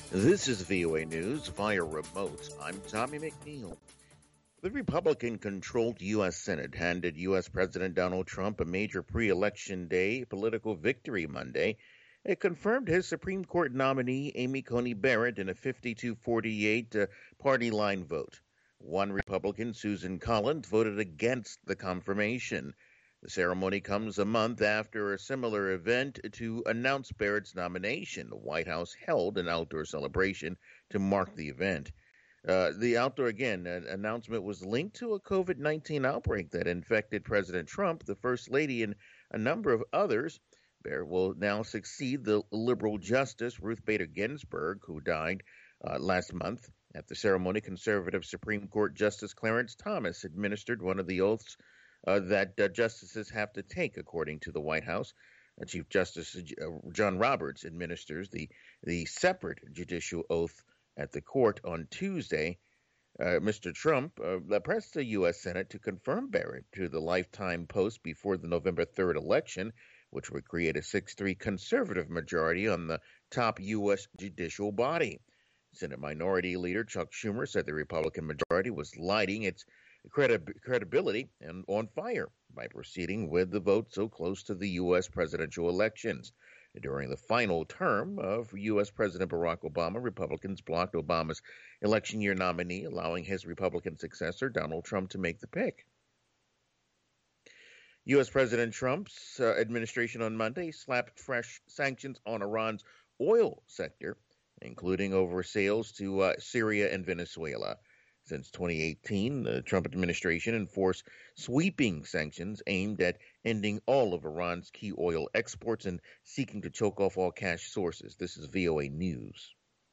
This is VOA News via remote. I'm Tommy McNeil. The Republican controlled U.S. Senate handed U.S. President Donald Trump a major pre election day political victory Monday. It confirmed his Supreme Court nominee, Amy Coney Barrett, in a 52-48 party line vote. One Republican, Susan Collins, voted against the confirmation. The ceremony comes a month after a similar event to announce Barrett's nomination. The White House held an outdoor celebration to mark the event. The outdoor, announcement was linked to a COVID-19 outbreak that infected President Trump, the First Lady, and a number of others. Barrett will now succeed the liberal Justice Ruth Bader Ginsburg, who died last month. At the ceremony, conservative Supreme Court Justice Clarence Thomas administered one of the oaths that justices have to take, according to the White House. Chief Justice John Roberts administers the separate judicial oath at the court on Tuesday. Mr. Trump pressed the U.S. Senate to confirm Barrett to the lifetime post before the November 3rd election, which would create a 6-3 conservative majority on the top U.S. judicial body. Senate Minority Leader Chuck Schumer said the Republican majority was lighting its credibility and on fire by proceeding with the vote so close to the U.S. presidential elections. During the final term of U.S. President Barack Obama, Republicans blocked Obama's election year nominee, allowing his Republican successor, Donald Trump, to make the pick. U.S. President Trump's administration on Monday slapped fresh sanctions on Iran's oil sector, including over sales to Syria and Venezuela. Since 2018, the Trump administration enforced sweeping sanctions aimed at ending all of Iran's key oil exports and seeking to choke off all cash sources. This is VOA News.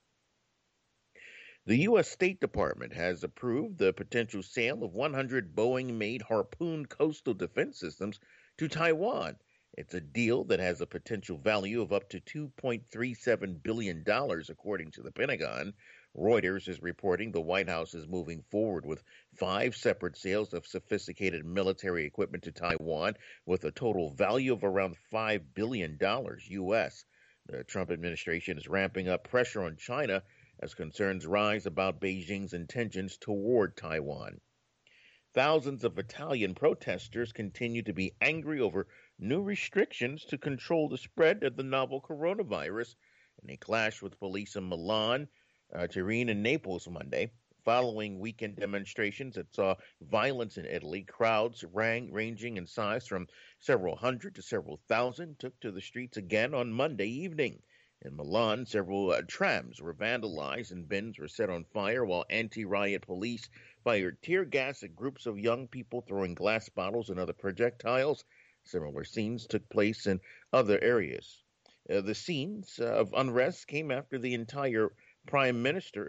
The U.S. State Department has approved the potential sale of 100 Boeing-made Harpoon coastal defense systems to Taiwan. It's a deal that has a potential value of up to $2.37 billion, according to the Pentagon. Reuters is reporting the White House is moving forward with 5 separate sales of sophisticated military equipment to Taiwan with a total value of around $5 billion U.S. The Trump administration is ramping up pressure on China as concerns rise about Beijing's intentions toward Taiwan. Thousands of Italian protesters continue to be angry over new restrictions to control the spread of the novel coronavirus in a clash with police in Milan, Turin, and Naples Monday. Following weekend demonstrations that saw violence in Italy, crowds ranging in size from several hundred to several thousand took to the streets again on Monday evening. In Milan, several trams were vandalized and bins were set on fire while anti-riot police fired tear gas at groups of young people throwing glass bottles and other projectiles. Similar scenes took place in other areas. The scenes of unrest came after the Italian Prime Minister,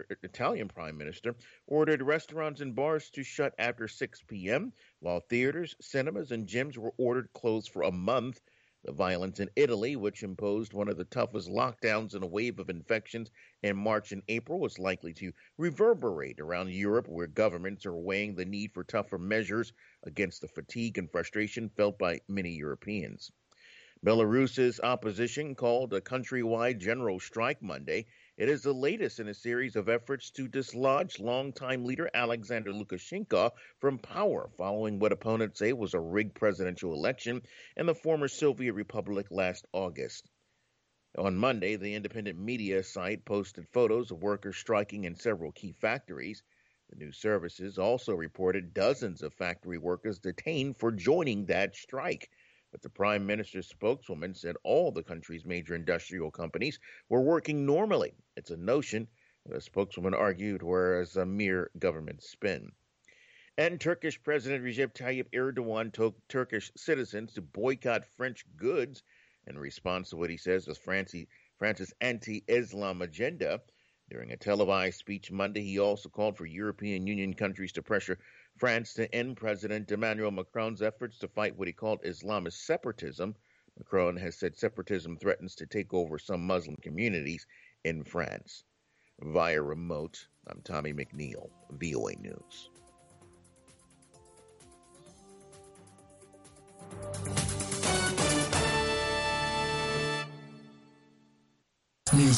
ordered restaurants and bars to shut after 6 p.m., while theaters, cinemas, and gyms were ordered closed for a month. The violence in Italy, which imposed one of the toughest lockdowns in a wave of infections in March and April, is likely to reverberate around Europe, where governments are weighing the need for tougher measures against the fatigue and frustration felt by many Europeans. Belarus's opposition called a countrywide general strike Monday. It is the latest in a series of efforts to dislodge longtime leader Alexander Lukashenko from power following what opponents say was a rigged presidential election in the former Soviet Republic last August. On Monday, the independent media site posted photos of workers striking in several key factories. The news services also reported dozens of factory workers detained for joining that strike. But the prime minister's spokeswoman said all the country's major industrial companies were working normally. It's a notion, the spokeswoman argued, whereas a mere government spin. And Turkish President Recep Tayyip Erdogan told Turkish citizens to boycott French goods in response to what he says was France's anti-Islam agenda. During a televised speech Monday, he also called for European Union countries to pressure France to end President Emmanuel Macron's efforts to fight what he called Islamist separatism. Macron has said separatism threatens to take over some Muslim communities in France. Via remote, I'm Tommy McNeil, VOA News.